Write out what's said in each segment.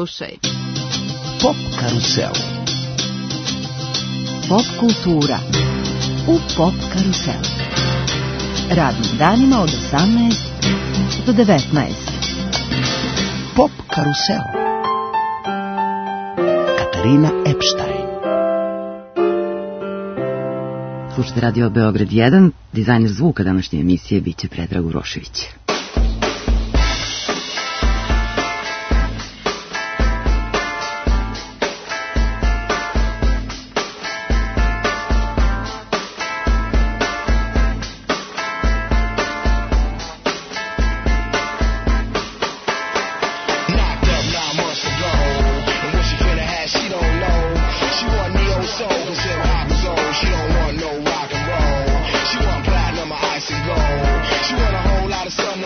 Slušaj. Pop karusel. Pop kultura u Pop karuselu. Radnim danima od 18 do 19. Pop karusel. Katarina Epstein. Slušajte Radio Beograd 1, dizajner zvuka današnje emisije biće Predrag Urošević. She want a whole lot of sun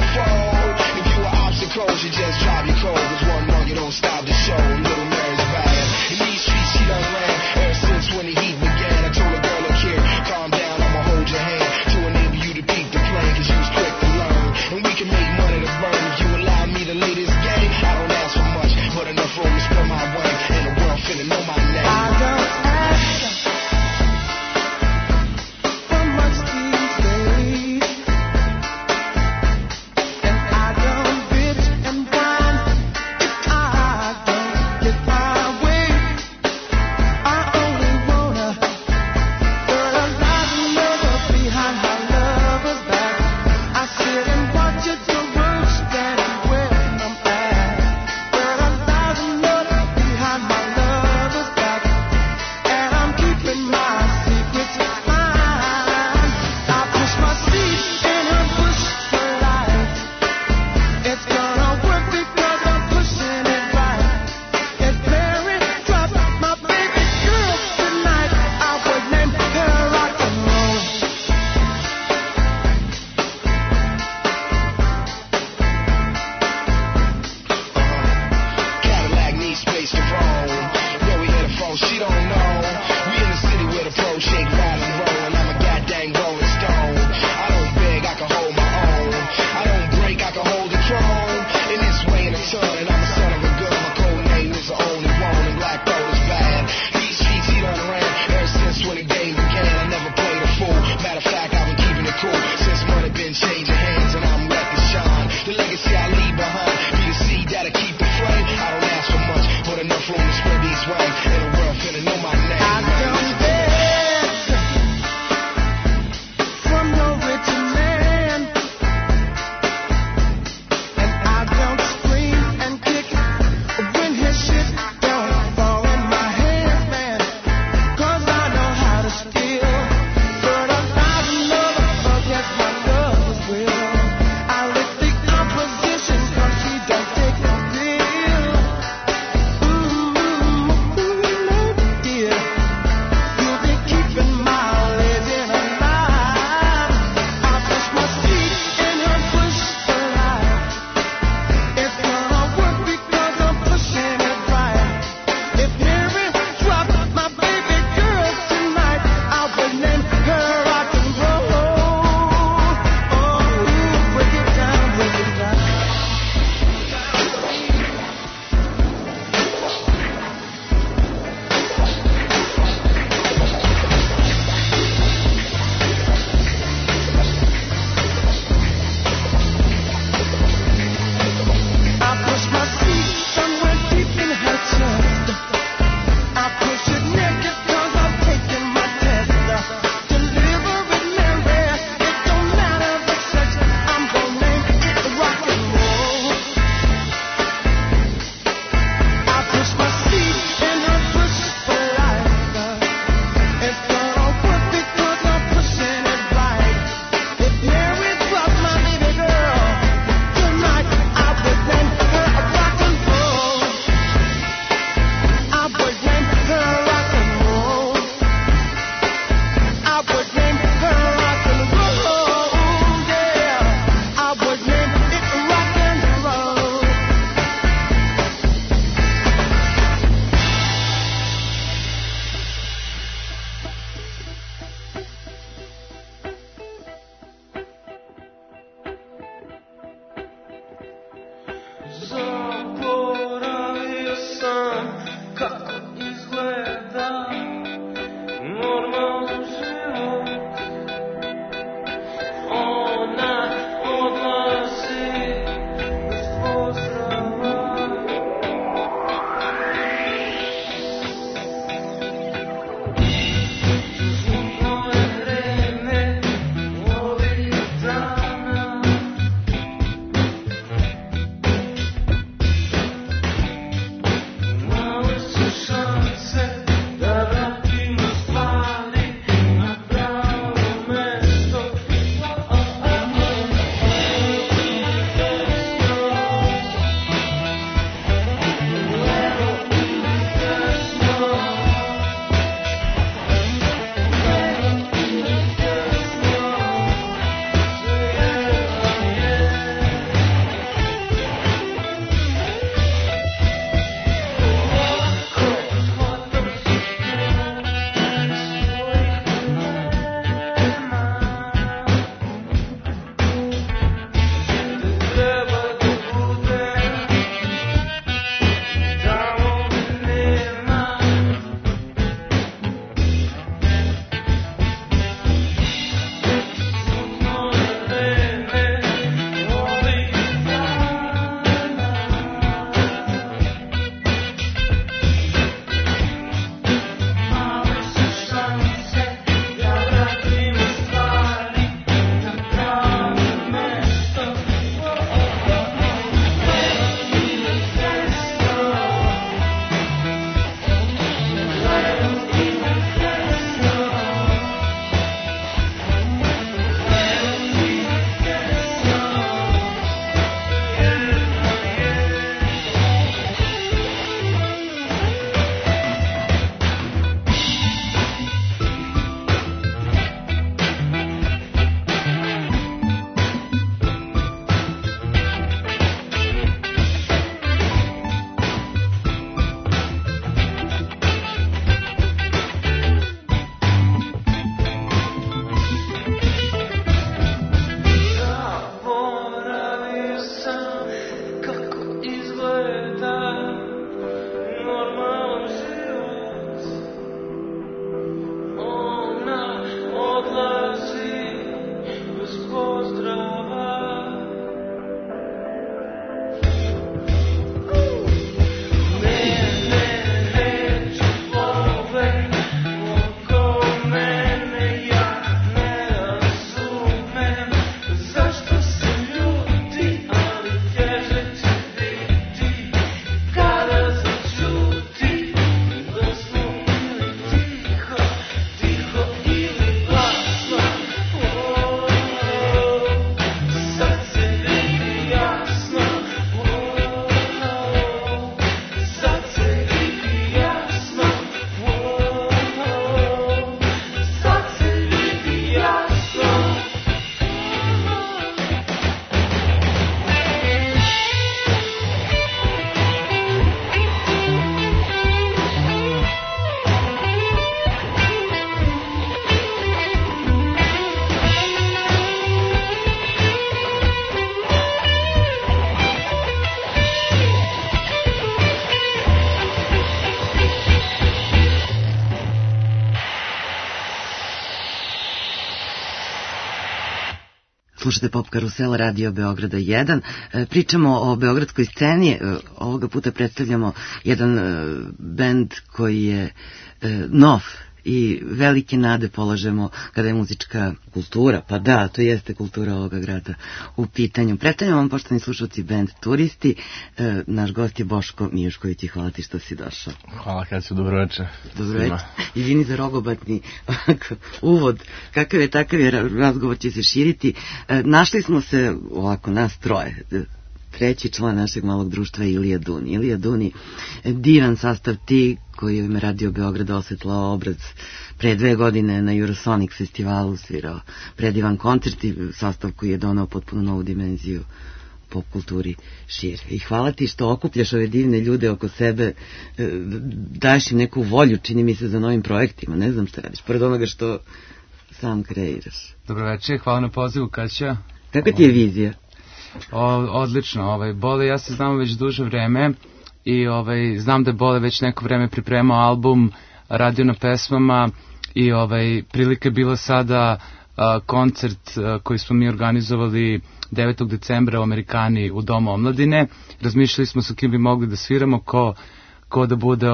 Slušate Pop Karusel, Radio Beograda 1. Pričamo o beogradskoj sceni. Ovoga puta predstavljamo jedan bend koji je nov i velike nade polažemo kada je muzička kultura, pa da, to jeste kultura ovoga grada u pitanju. Predstavljamo vam, poštovani slušalci, bend Turisti. Naš gost je Boško Mijušković i hvala ti što si došao. Hvala, Kaću, dobroveče. Dobroveče. Izvini za rogobatni uvod. Kakav je, takav je, razgovor će se širiti. Našli smo se ovako, nas troje. Treći član našeg malog društva je Ilija Duni. Ilija Duni, divan sastav, ti koji je ime Radio Beograda osvetlao obraz pre 2 godine na Eurosonic festivalu, svirao predivan koncert i sastav koji je donao potpuno novu dimenziju pop kulturi šire. I hvala ti što okupljaš ove divne ljude oko sebe, daješ im neku volju, čini mi se, za novim projektima. Ne znam šta radiš, pored onoga što sam kreiraš. Dobroveče, hvala na pozivu, Kaća. Kakva ti je vizija? Odlično, Bole, ja se znamo već duže vreme i znam da je Bole već neko vreme pripremao album, radio na pesmama i prilika je bila sada koncert koji smo mi organizovali 9. decembra u Amerikani u Domu omladine. Razmišljali smo sa kim bi mogli da sviramo, ko da bude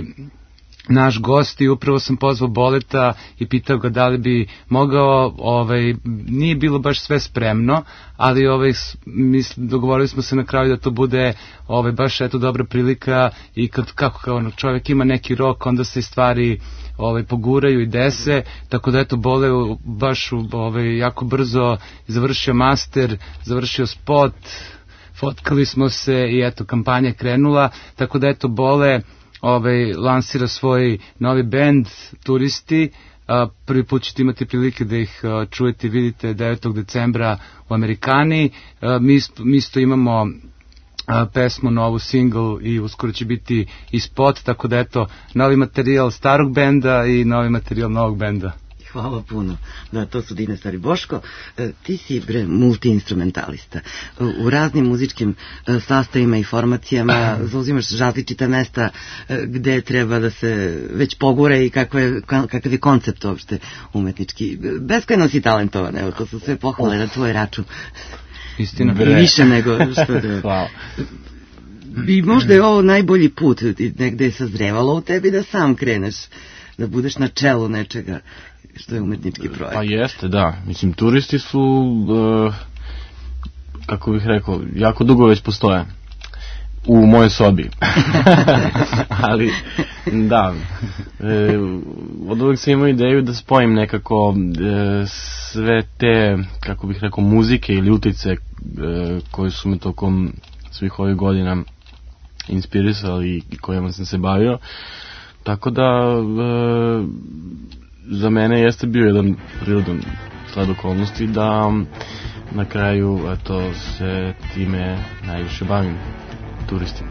naš gost i upravo sam pozvao Boleta i pitao ga da li bi mogao, nije bilo baš sve spremno, ali dogovorili smo se na kraju da to bude baš dobra prilika i kako čovjek ima neki rok, onda se stvari poguraju i dese, tako da Bole baš jako brzo završio master, završio spot, fotkali smo se i kampanja je krenula, tako da Bole lansira svoj novi bend Turisti. Prvi put ćete imati prilike da ih čujete i vidite 9. decembra u Amerikani. Mi isto imamo pesmu, novu single i uskoro će biti i spot, tako da novi materijal starog benda i novi materijal novog benda. Hvala puno. Da, to su divne stvari. Boško, ti si multi-instrumentalista. U raznim muzičkim sastavima i formacijama zauzimaš različita mesta gde treba da se već pogure i kakav je koncept uopšte umetnički. Beskrajno si talentovan, evo, to su sve pohvale na tvoj račun. Istina. I više nego što da... Hvala. I možda je ovo najbolji put, negde je sazrevalo u tebi da sam kreneš, da budeš na čelu nečega što je umetnički projekt. Pa jeste, da. Mislim, Turisti su, kako bih rekao, jako dugo već postoje. U mojoj sobi. Ali, da. Od uvek sam imao ideju da spojim nekako sve te, kako bih rekao, muzike ili utice koje su me tokom svih ovih godina inspirisali i kojima sam se bavio. Tako da za mene jeste bio jedan prirodan sled okolnosti da na kraju se time najviše bavim, turistima.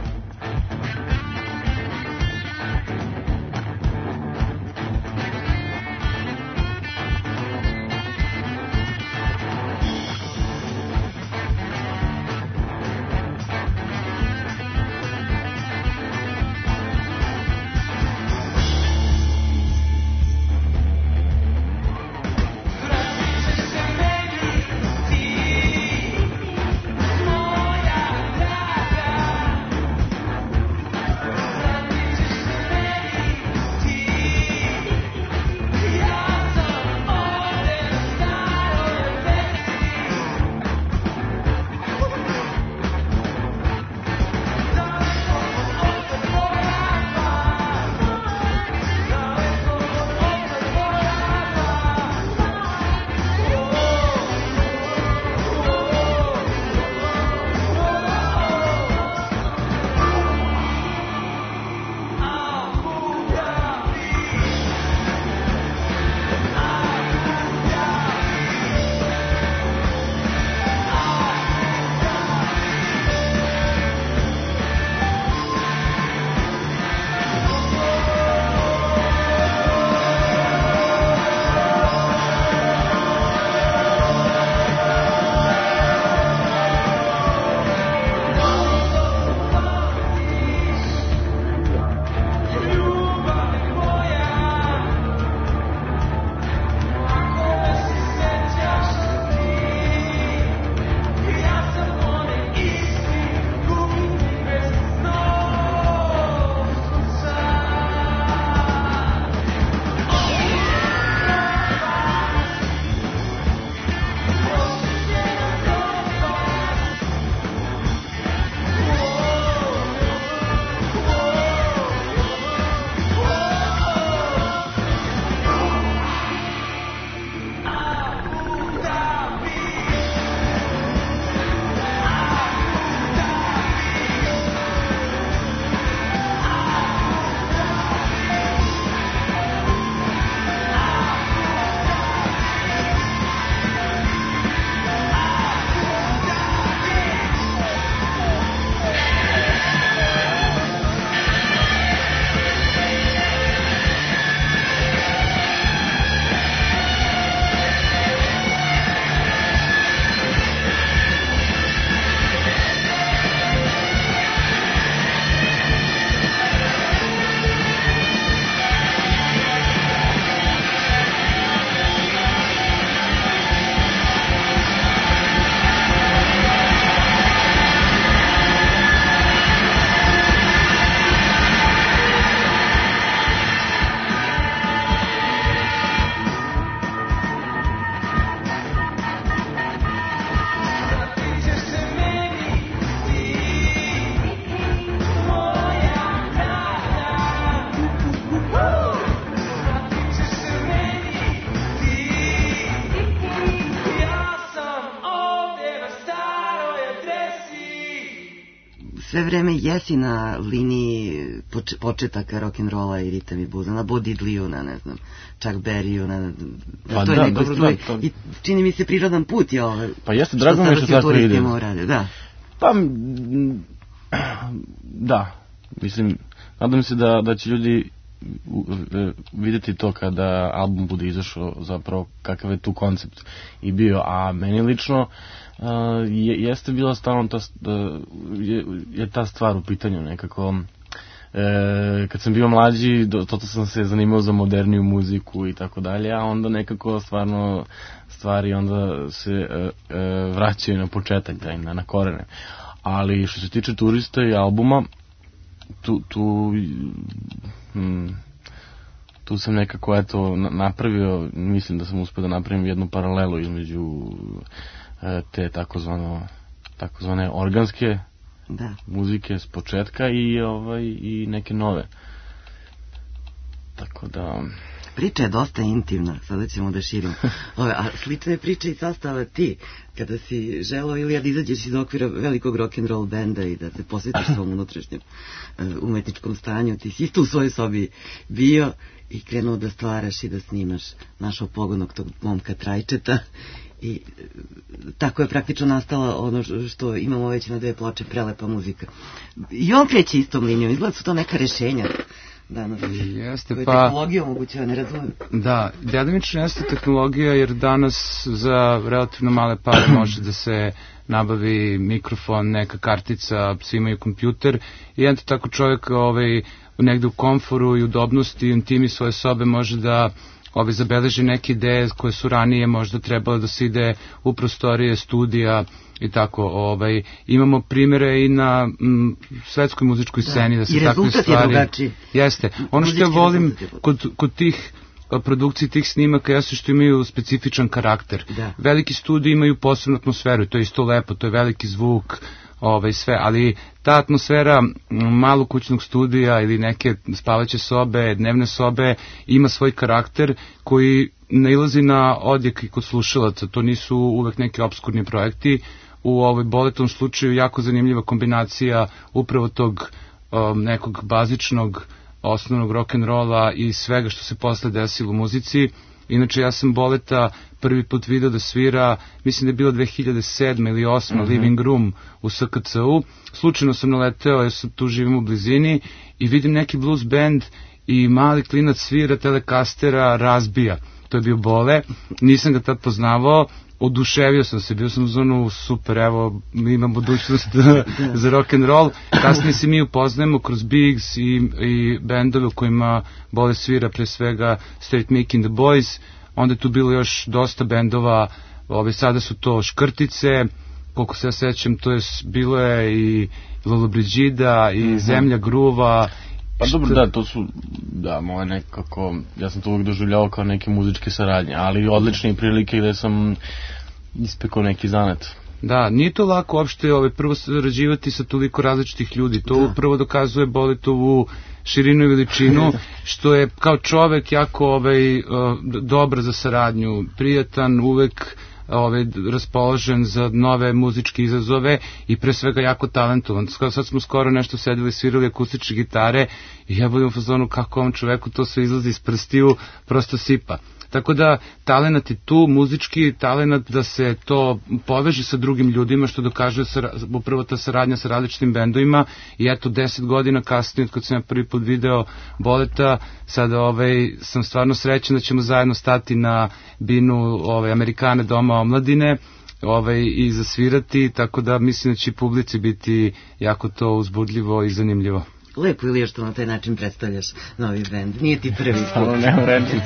sve vreme jesi na liniji početaka rock'n'rolla i ritam i bluza, na Bo Diddleyu, na ne znam, Chuck Berryu, na toj nekoj struji. I čini mi se prirodan put je ovo. Pa jeste, drago mi je što tako ide. Da. Pa, da, mislim, nadam se da će ljudi vidjeti to kada album bude izašao, zapravo kakav je tu koncept i bio, a meni lično jeste bila stalno je ta stvar u pitanju nekako. Kad sam bio mlađi, toto sam se zanimao za moderniju muziku i tako dalje, a onda nekako stvarno stvari onda se vraćaju na početak, na korene. Ali što se tiče Turista i albuma, tu sam nekako napravio, mislim da sam uspio da napravim jednu paralelu između te takozvane organske muzike s početka i neke nove. Tako da... Priča je dosta intimna, sada ćemo da širimo. A slična je priča i sastava ti, kada si želeo ili da izađeš iz okvira velikog rock'n'roll benda i da se posvetiš svom unutrašnjem umetničkom stanju, ti si isto u svojoj sobi bio i krenuo da stvaraš i da snimaš našao pogonog tog momka Trajčeta i tako je praktično nastala ono što imamo već na 2 ploče, prelepa muzika. I on kreće istom linijom, izgleda su to neka rešenja. Danas, jeste, koje tehnologija omogućava, ne razumijem. Da, delimično jeste tehnologija, jer danas za relativno male pare može da se nabavi mikrofon, neka kartica, svi imaju kompjuter i jedno tako čovjek negde u komforu i udobnosti i intimi svoje sobe može da zabeleži neke ideje koje su ranije možda trebalo da se ide u prostorije studija i tako. Imamo primere i na svetskoj muzičkoj sceni da se takve stvari... I rezultat je drugačiji. Jeste. Ono što ja volim kod tih produkciji tih snimaka jeste što imaju specifičan karakter. Veliki studiji imaju posebnu atmosferu, to je isto lepo, to je veliki zvuk, sve, ali ta atmosfera malog kućnog studija ili neke spavaće sobe, dnevne sobe ima svoj karakter koji nailazi na odjek i kod slušalaca. To nisu uvek neki obskurni projekti. U Boletom slučaju jako zanimljiva kombinacija upravo tog nekog bazičnog osnovnog rock'n'rolla i svega što se posle desilo u muzici. Inače, ja sam Boleta prvi put video da svira, mislim da je bilo 2007. ili 2008. Living Room u SKC-u. Slučajno sam naleteo, ja sam tu živim u blizini i vidim neki blues band i mali klinac svira Telecastera, razbija. To je bio Bole, nisam ga tad poznavao, oduševio sam se, bio sam u zonu super, evo, imam budućnost za rock'n'roll. Kasnije se mi upoznajemo kroz Biggs i bendove u kojima Bole svira, pre svega Straight Mick and the Boys, onda je tu bilo još dosta bendova, sada su to Škrtice, koliko se ja sećam, to je bilo je i Lollobrigida i Zemlja gruva. Pa dobro, to su, moje nekako, ja sam to uvijek doživljavao kao neke muzičke saradnje, ali odlične prilike gde sam ispekao neki zanet. Da, nije to lako uopšte prvo sarađivati sa toliko različitih ljudi, to upravo dokazuje Boletovu širinu i veličinu, što je kao čovek jako dobar za saradnju, prijatan, uvek raspoložen za nove muzičke izazove i pre svega jako talentovan. Sad smo skoro nešto sedeli, svirali akustične gitare i ja budem u fazonu kako ovom čoveku to sve izlazi iz prstiju, prosto sipa. Tako da talenat je tu, muzički talenat da se to poveže sa drugim ljudima, što dokaže upravo ta saradnja sa različitim bendovima i eto 10 godina kasnije od kad sam ja prvi put video Boleta, sada sam stvarno srećan da ćemo zajedno stati na binu Amerikane Doma omladine i zasvirati, tako da mislim da će publici biti jako to uzbudljivo i zanimljivo. Lepo ili što na taj način predstavljaš novi bend, nije ti prvi put. Samo nema reći.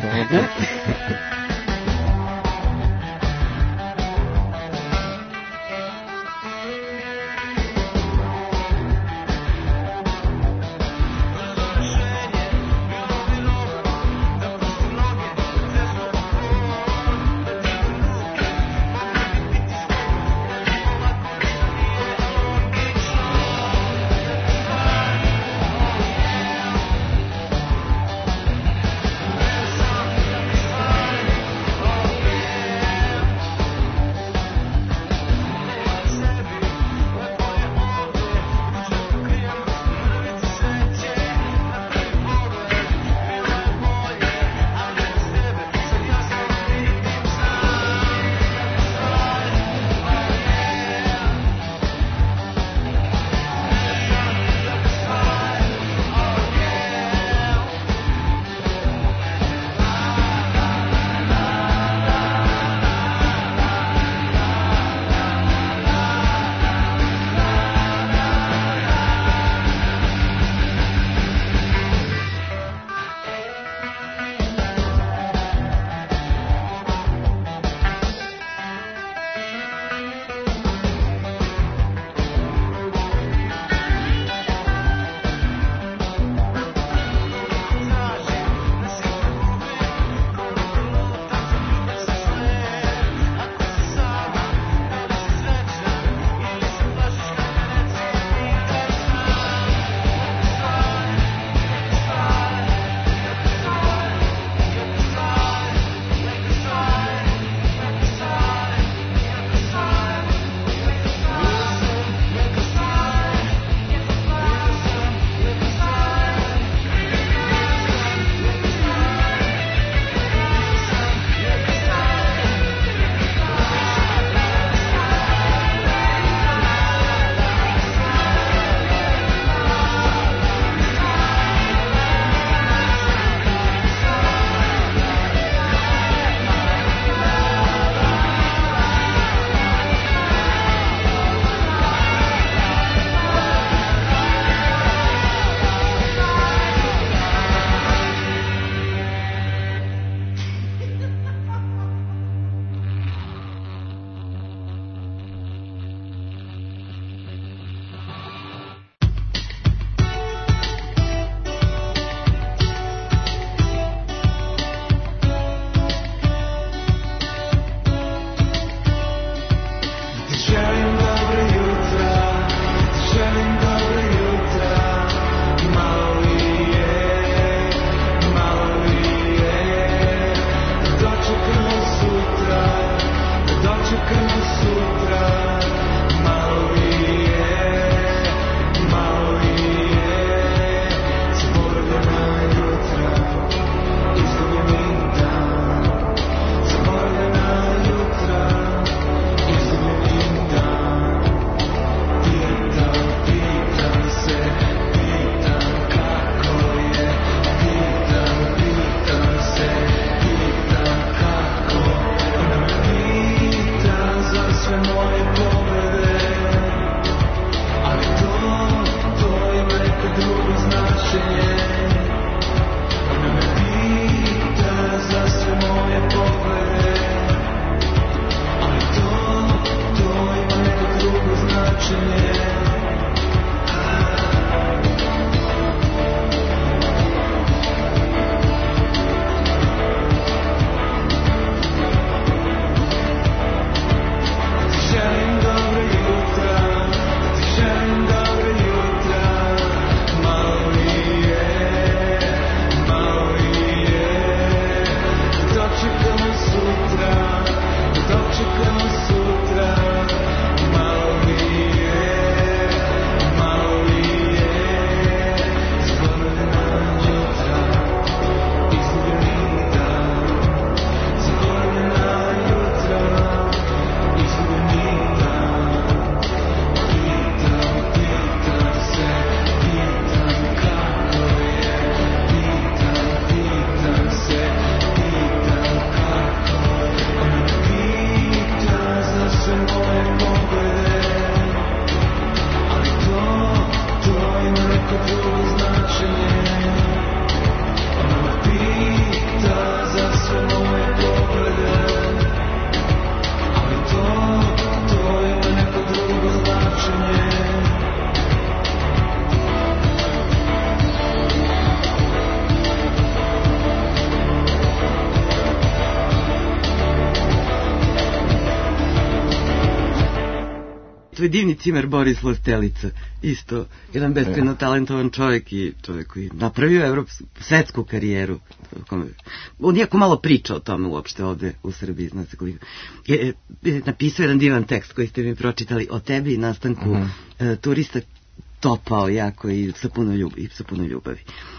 tvoj divni cimer Boris Lostelica, isto jedan beskrajno talentovan čovjek i čovjek koji napravio svetsku karijeru. On jako malo priča o tome uopšte ovde u Srbiji, zna se koliko. Je napisao jedan divan tekst koji ste mi pročitali o tebi i nastanku turista, topao jako i sa puno ljubavi.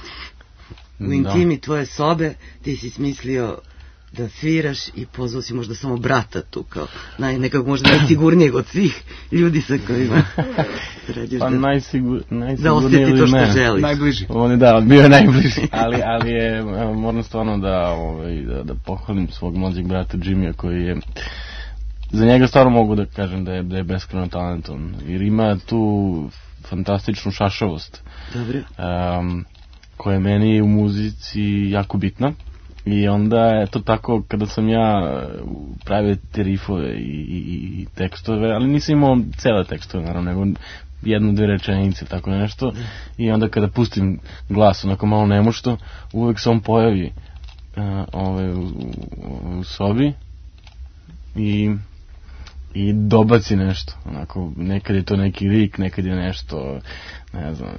U intimi tvoje sobe ti si smislio da sviraš i pozvao si možda samo brata tu kao nekako možda najsigurnijeg od svih ljudi sa kojima sređeš pa najsigurniji da osjeti to što želiš. Najbliži. On je bio je najbliži, ali je, moram stvarno da pohvalim svog mlađeg brata Jimmya koji je, za njega stvarno mogu da kažem da je beskrajno talentovan, jer ima tu fantastičnu šašavost. Dobro. Koja je meni u muzici jako bitna. I onda je to tako kada sam ja pravio te rifove i tekstove, ali nisam imao cele tekstove naravno, nego jednu, dve rečenice, tako nešto. I onda kada pustim glas onako malo nemušto, uvek se on pojavi u sobi i dobaci nešto, onako, nekad je to neki rik, nekad je nešto, ne znam,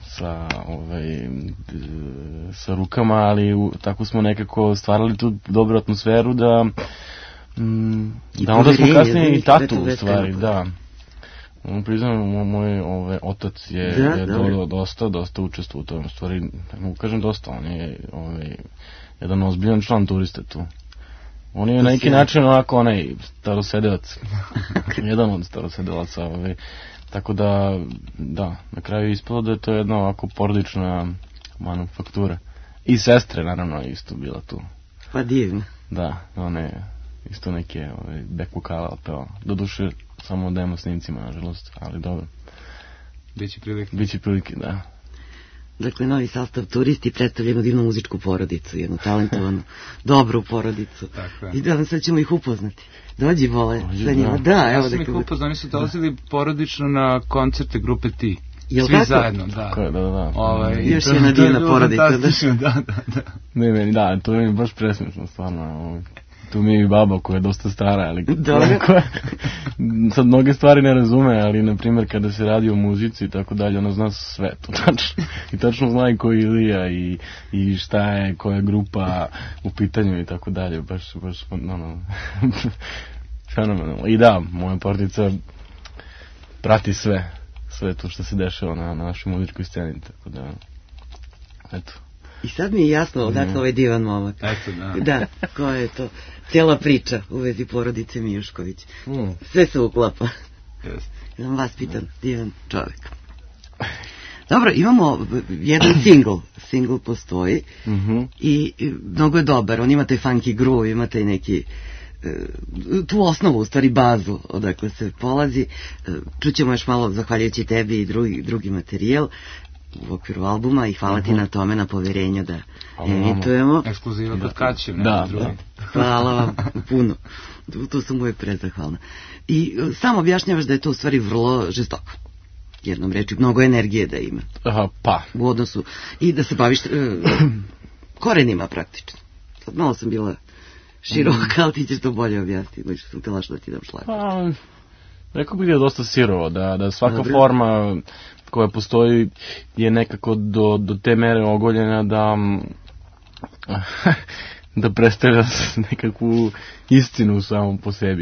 sa rukama, ali tako smo nekako stvarali tu dobru atmosferu da onda smo kasnije i tatu u stvari, da. Priznam, moj otac je dosta učestvovao u tom, u stvari, mogu kažem dosta, on je jedan ozbiljan član turiste tu. On je na neki način onako onaj starosedelac, jedan od starosedelaca, tako da, na kraju je ispalo da je to jedna ovako porodična manufaktura. I sestre, naravno, isto bila tu. Pa divno. Da, ona je isto neke back vokala peva. Doduše, samo demo snimcima, nažalost, ali dobro. Biće prilike, da. Dakle, novi sastav Turisti predstavlja jednu divnu muzičku porodicu, jednu talentovanu, dobru porodicu. I da sad ćemo ih upoznati. Dođi, Vole, sa njima. Da, evo da sam ih upoznao, oni su dolazili porodično na koncerte grupe Ti. Svi zajedno, da. Još jedna divna porodica. Da. Ne, da, to je baš presmišno, stvarno. Tu mi je i baba koja je dosta stara, ali sad mnoge stvari ne razume, ali na primjer kada se radi o muzici i tako dalje, ona zna sve to tačno. I tačno zna i ko je Ilija i šta je, koja je grupa u pitanju i tako dalje, baš fenomenalno. I da, moja porodica prati sve to što se dešava na našoj muzičkoj sceni, tako da, eto. I sad mi je jasno odakle ovaj divan momak. Eto, da, koja je to cijela priča u vezi porodice Mijušković. Sve se uklapa. Jedan vaspitan, divan čovjek. Dobro, imamo jedan single postoji i mnogo je dobar. On ima taj funky groove, ima taj neki tu osnovu, u stvari bazu odakle se polazi. Čućemo još malo zahvaljujući tebi i drugi materijal. u okviru albuma i hvala ti na tome, na poverenju da emitujemo. Ekskluziva kod Kaćev, da. Hvala vam puno. Tu sam uvijek prezahvalna. I samo objašnjavaš da je to u stvari vrlo žestoko. Jednom reči, mnogo energije da ima. Pa. U odnosu. I da se baviš korenima praktično. Sad malo sam bila široka, ali ti ćeš to bolje objasniti. Znači sam htjela što da ti dam šlag. Pa, rekao bih da je dosta sirovo, da svaka forma koja postoji je nekako do te mere ogoljena da predstavlja nekakvu istinu samom po sebi,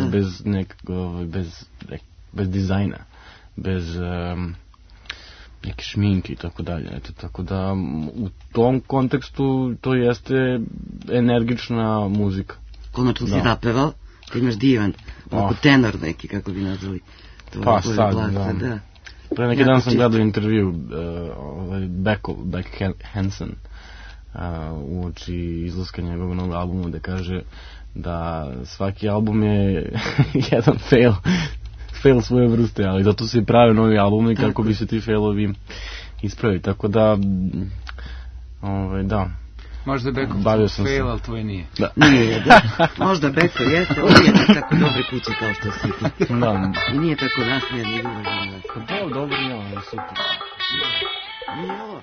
bez dizajna, bez neke šminke i tako dalje. Eto, tako da u tom kontekstu to jeste energična muzika. Konačno si zapevao, ti imaš divan, oko tenor neki, kako bi nazvali. Pa sad, da. Pre neki dan sam gledao intervju Beck Hansen uoči izlaska njegovog novog albuma, da kaže da svaki album je jedan fail svoje vrste, ali zato se i prave novi albumi kako bi se ti failovi ispravili, tako da da. Možda Beko fail, ali tvoj nije. Da. Nije, da. Možda Beko jeste, on nije tako dobre kuće kao što si ti. Da. I nije tako nasmijan i uvažan nas. Pa da, dobro, ja, super. Nije ovo.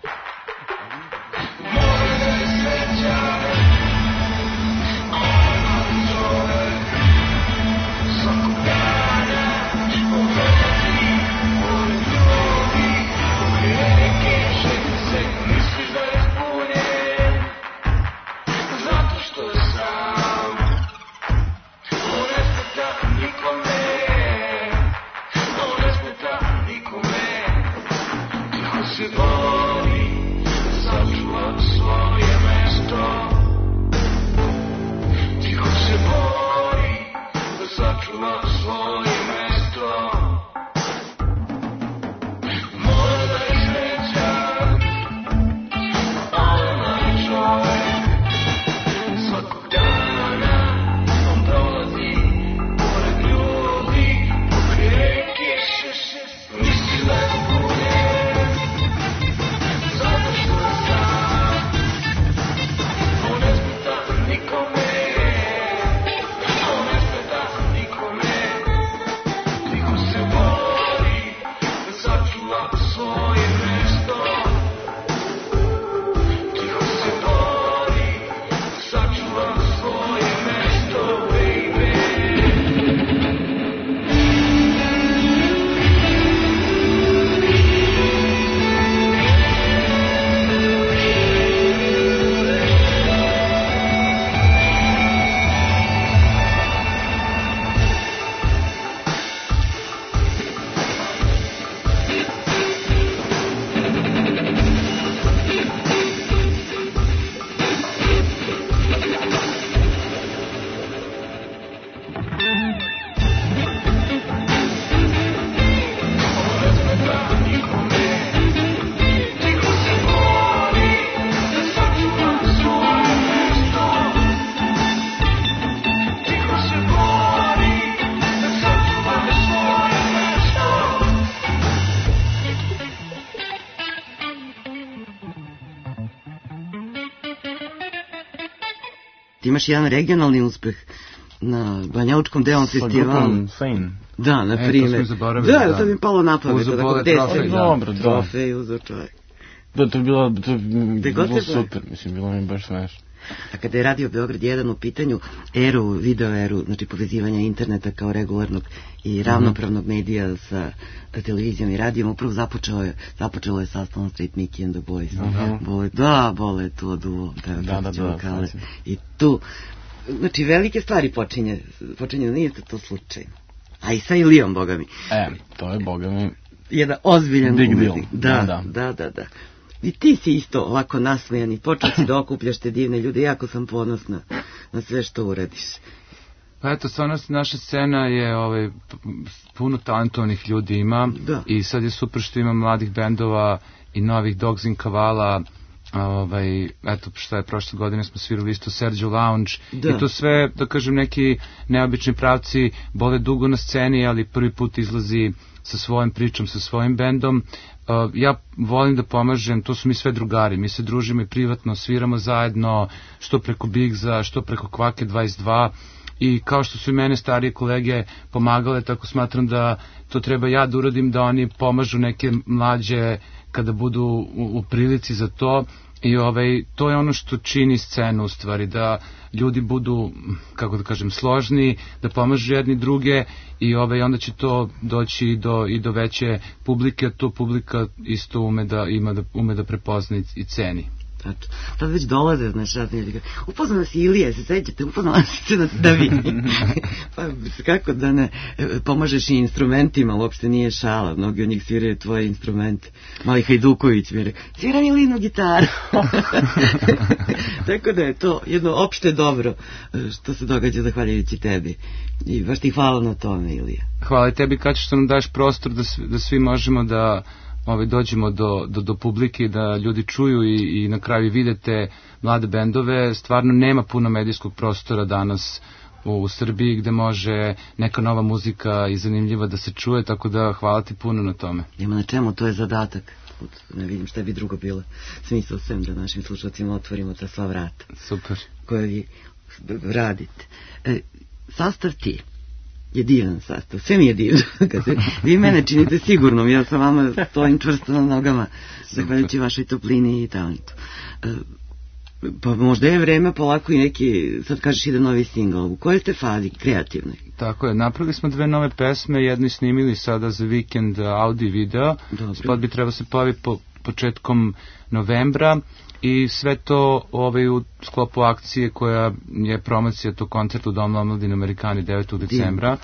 Ti imaš jedan regionalni uspeh na Banjalučkom Deon festivalu. Sa grupom Fane. Da, na primjer. Da, to mi je palo na pamet. Trofej uzeo čovjek. Da, to je bilo super, mislim, bilo mi baš smešno. A kada je Radio Beograd 1 u pitanju video eru, znači povezivanja interneta kao regularnog i ravnopravnog medija sa televizijom i radijom, upravo započelo je sastavno Straight Mickey and the Boys. Bole tu od uvo. Da. I tu, znači velike stvari počinje, nije to slučajno. A i sa Ilijom, boga mi. To je, boga mi, jedan ozbiljan big deal. Da. I ti si isto ovako nasmejan i počeo si da okupljaš te divne ljude. Jako sam ponosna na sve što uradiš. Pa eto, stvarno naša scena je puno talentovnih ljudi ima. I sad je super što ima mladih bendova i novih Dogs in Kavala Eto šta je, prošle godine smo svirali isto Sergio Lounge, da. I to sve, da kažem, neki neobični pravci. Bole dugo na sceni, ali prvi put izlazi sa svojom pričom, sa svojim bendom. Ja volim da pomažem, to su mi sve drugari, mi se družimo i privatno, sviramo zajedno, što preko Bigza, što preko Kvake 22, i kao što su i mene starije kolege pomagale, tako smatram da to treba ja da uradim, da oni pomažu neke mlađe kada budu u prilici za to. I to je ono što čini scenu u stvari, da ljudi budu, kako da kažem, složni, da pomažu jedni druge, i onda će to doći i do veće publike, a to publika isto ume da prepozna i ceni. Tačno. Sad već dolaze, znaš, razni ljudi. Upoznala si Ilije, se sećate, upoznala si se da vi. Pa kako da ne pomažeš i instrumentima, uopšte nije šala. Mnogi od njih sviraju tvoje instrumente. Mali Hajduković mi je rekao, sviram Ilinu gitaru. Tako da je to jedno opšte dobro što se događa zahvaljujući tebi. I baš ti hvala na tome, Ilija. Hvala i tebi, Kaća, što nam daš prostor da svi možemo da dođemo do publike, da ljudi čuju i na kraju vidite mlade bendove. Stvarno nema puno medijskog prostora danas u Srbiji gde može neka nova muzika i zanimljiva da se čuje, tako da hvala ti puno na tome. Nema na čemu, to je zadatak. Ne vidim šta bi drugo bilo smisao sem da našim slušalcima otvorimo ta sva vrata. Super. Koje vi radite. Sastav ti je divan sastav, sve mi je divno. Vi mene činite sigurnom, ja sam vama stojim čvrsto na nogama, zahvaljujući vašoj toplini i talentu. Pa možda je vreme polako i neki, sad kažeš, ide novi singl. U kojoj ste fazi kreativnoj? Tako je, napravili smo 2 nove pesme, jednu snimili sada za vikend audio video. Spot bi trebao se pojavi početkom novembra, i sve to u sklopu akcije koja je promocija tog koncerta u Domu omladine Amerikani 9. decembra.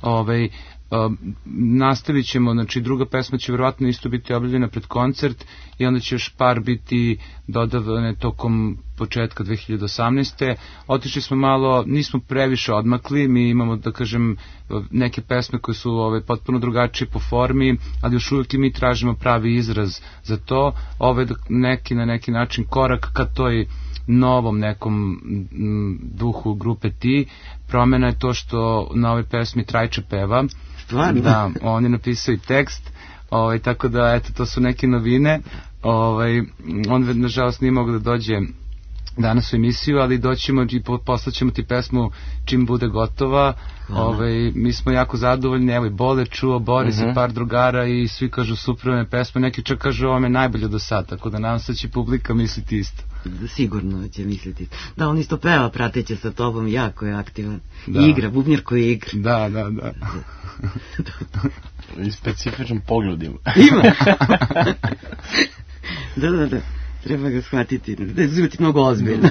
Nastavit ćemo, znači druga pesma će verovatno isto biti objavljena pred koncert, i onda će još par biti dodavane tokom početka 2018. Otišli smo malo, nismo previše odmakli, mi imamo, da kažem, neke pesme koje su potpuno drugačije po formi, ali još uvijek i mi tražimo pravi izraz za to. Na neki način korak ka toj novom nekom duhu grupe Ti. Promena je to što na ovoj pesmi Trajče peva. Stvarno? Da, on je napisao i tekst, tako da, eto, to su neke novine. On, nažalost, nije mogao da dođe danas u emisiju, ali doćemo i poslaćemo ti pesmu čim bude gotova. Mi smo jako zadovoljni, evo i Bole čuo, Boris i par drugara, i svi kažu super pesma, neki čak kažu ovo je najbolje do sad, tako da nadam se da će publika misliti isto. Sigurno će misliti. Da, on isto peva prateće sa tobom, jako je aktivan. I igra, bubnjar koji igra. Da. I specifičan pogled ima. Da. Treba ga shvatiti, da je uzimati mnogo ozbiljno.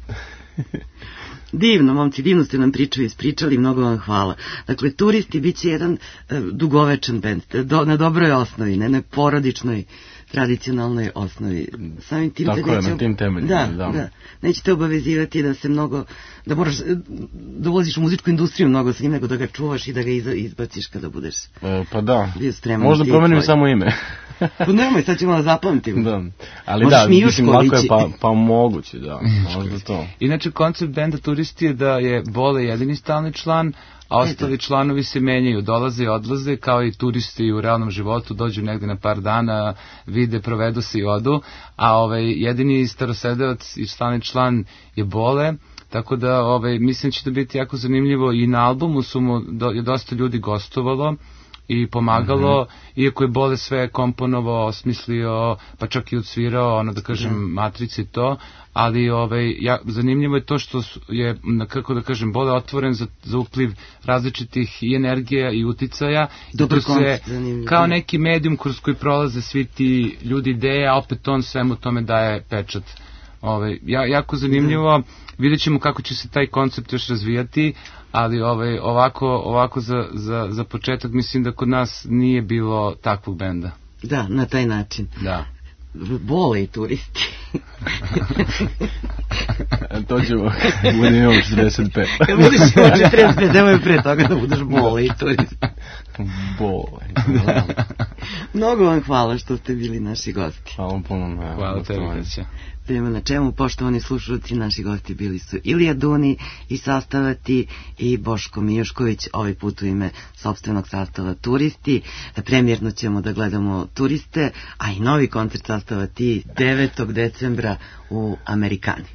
Divno, momci, divno ste nam ispričali, mnogo vam hvala. Dakle, Turisti bit će jedan dugovečan bend, na dobroj osnovi, ne porodičnoj, tradicionalnoj osnovi. Samim tim tako je, na tim temeljima. Da. Nećete obavezivati da se mnogo, da moraš da ulaziš u muzičku industriju mnogo sa njim, nego da ga čuvaš i da ga izbaciš kada budeš. Pa da, možda promenim samo ime. Pa nemoj, sad ćemo da zapamtim. Da, ali da, mislim, lako je pa moguće, da, možda to. Inače, koncept benda Turisti je da je Bole jedini stalni član, a ostali članovi se menjaju, dolaze i odlaze, kao i turisti u realnom životu, dođu negde na par dana, vide, provedu se i odu, a jedini starosedevac i stalni član je Bole, tako da mislim će da biti jako zanimljivo, i na albumu je dosta ljudi gostovalo i pomagalo, iako je Bole sve komponovao, osmislio, pa čak i odsvirao, da kažem, matrice i to, ali zanimljivo je to što je, kako da kažem, Bole otvoren za upliv različitih i energija i uticaja, i to se kao neki medijum kroz koji prolaze svi ti ljudi ideje, a opet on svemu tome daje pečat. Jako zanimljivo, vidjet ćemo kako će se taj koncept još razvijati, ali ovako za početak mislim da kod nas nije bilo takvog benda. Da, na taj način. Da. Bole i Turisti. To ćemo, budem imao 45. Kad budeš imao 45, nemoj pre toga da budeš Bole i Turisti. Bole. Mnogo vam hvala što ste bili naši gosti. Hvala vam puno. Hvala tebi, Kreća. Tema na čemu, poštovani slušalci, naši gosti bili su Ilija Duni i sastava Ti i Boško Mijošković, ovaj put u ime sopstvenog sastava Turisti. Premijerno ćemo da gledamo Turiste, a i novi koncert sastava Ti 9. decembra u Amerikani.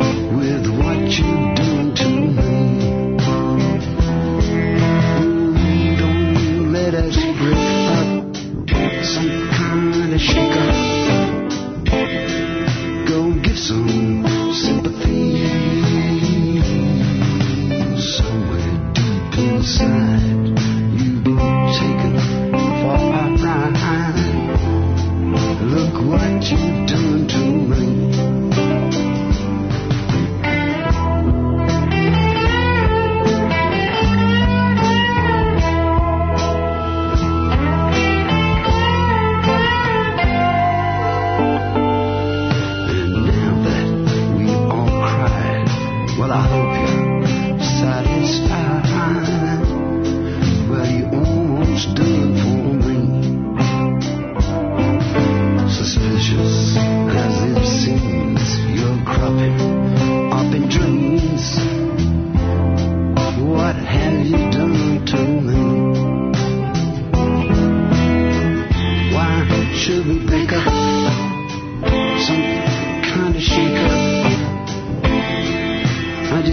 With what you do to me.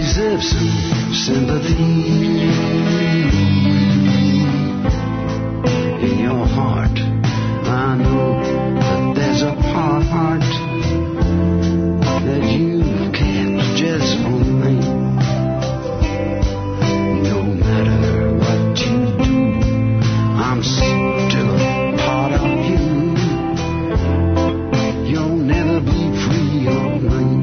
deserve some sympathy. In your heart, I know that there's a part that you've kept just for me. No matter what you do, I'm still a part of you. You'll never be free of me.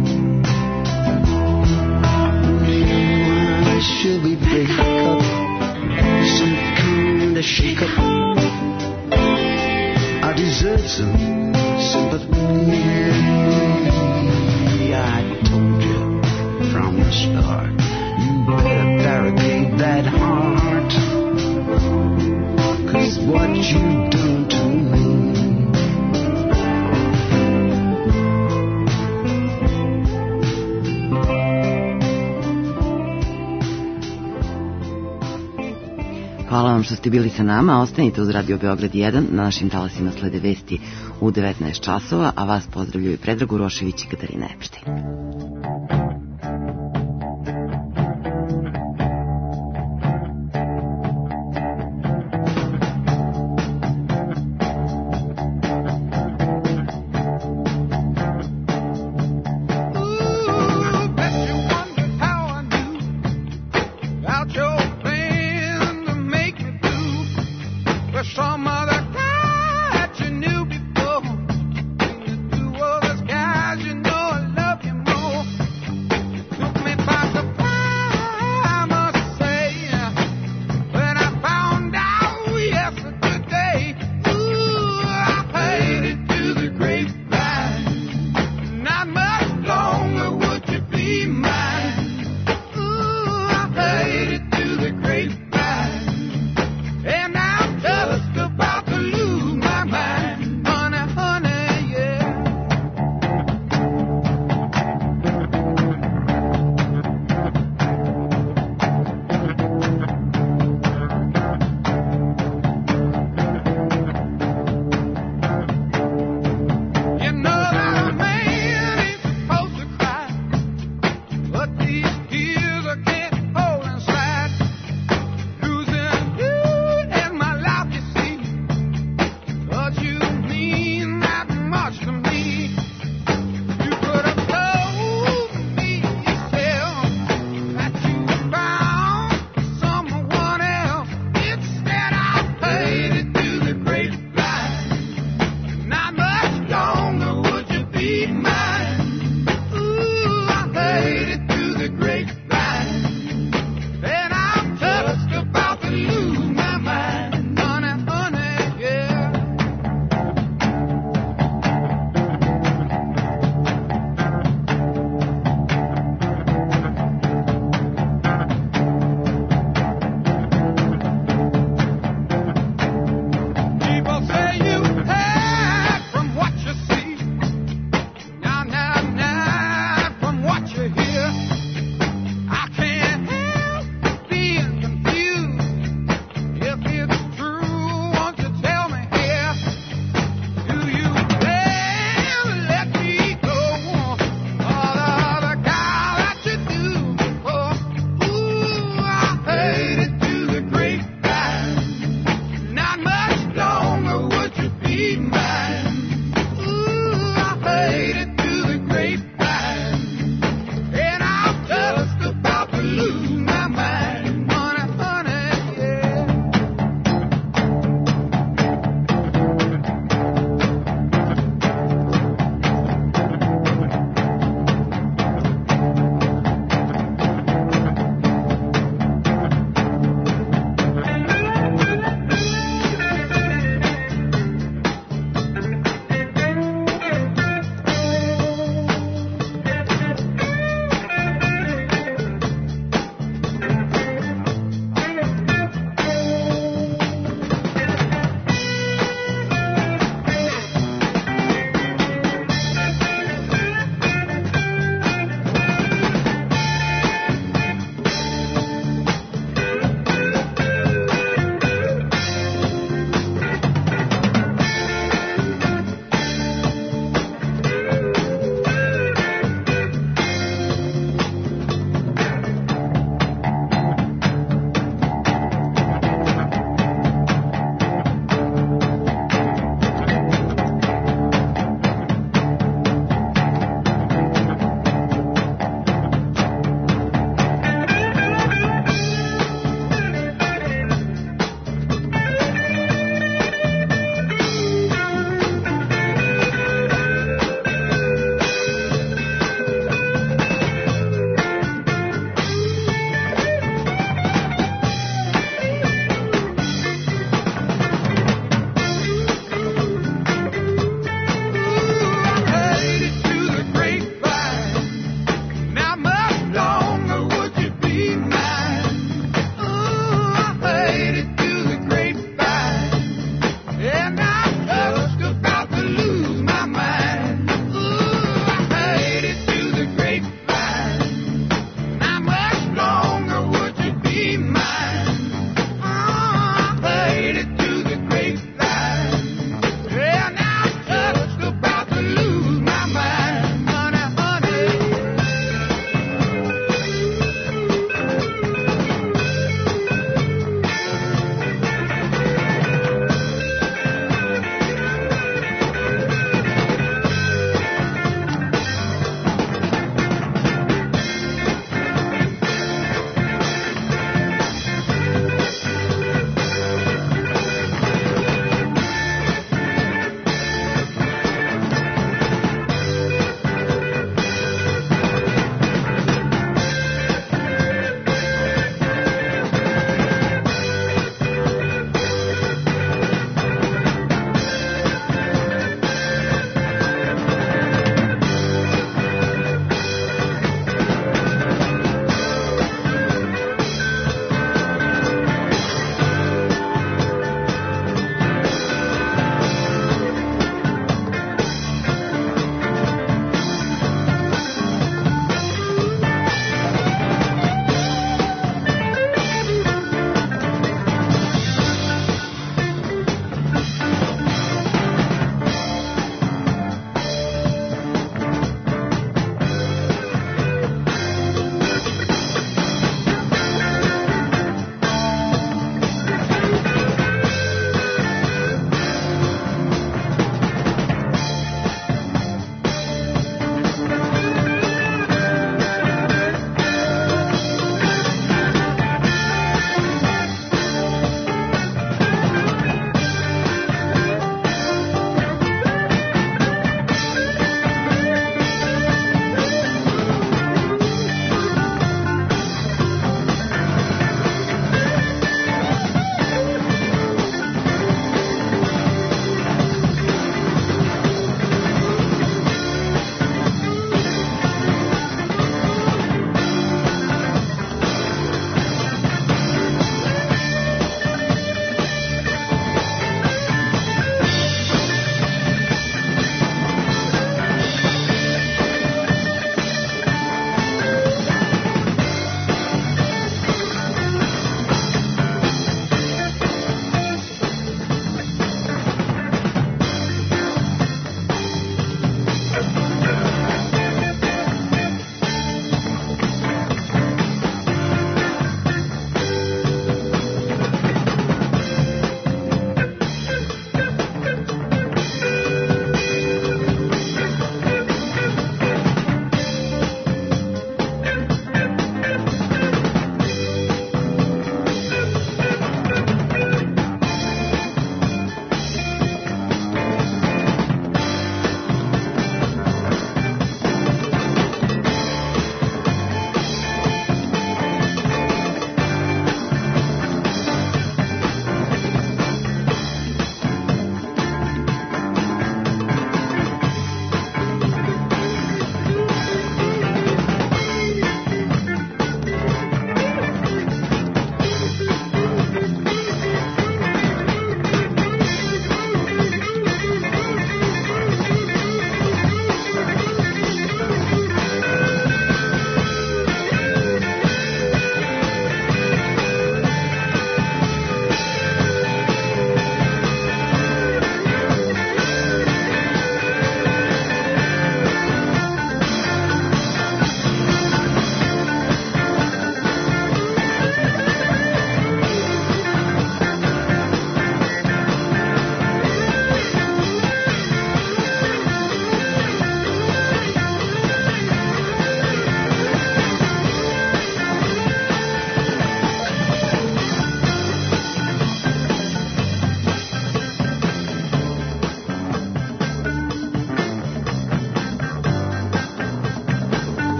Should we break up? Some kind of shake up. I deserve some sympathy. I told you from the start, you better barricade that heart, 'cause what you done to me. Hvala vam što ste bili sa nama. Ostanite uz Radio Beograd 1. Na našim talasima slede vesti u 19 časova, a vas pozdravljaju Predrag Urošević i Katarina Epštajn.